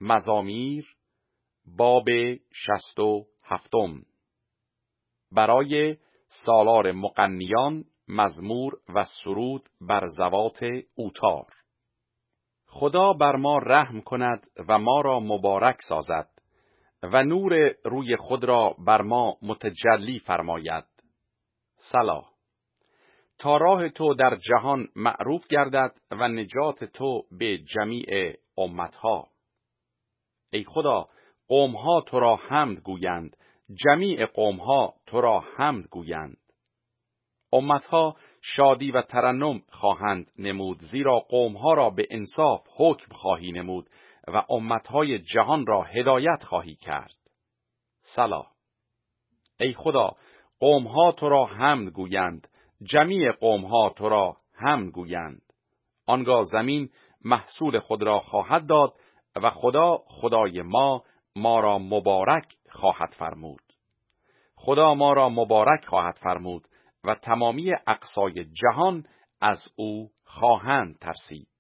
مزامیر باب 67 برای سالار مغنیان مزمور و سرود بر ذوات اوتار. خدا بر ما رحم کند و ما را مبارک سازد و نور روی خود را بر ما متجلی فرماید. صلاح. تا راه تو در جهان معروف گردد و نجات تو به جمیع امتها. ای خدا، قومها تو را حمد گویند، جمیع قومها تو را حمد گویند. امتها شادی و ترنم خواهند نمود، زیرا قومها را به انصاف حکم خواهی نمود و امتهای جهان را هدایت خواهی کرد. صلاح. ای خدا، قومها تو را حمد گویند، جمیع قومها تو را حمد گویند. آنگاه زمین محصول خود را خواهد داد و خدا خدای ما را مبارک خواهد فرمود. خدا ما را مبارک خواهد فرمود و تمامی اقصای جهان از او خواهند ترسید.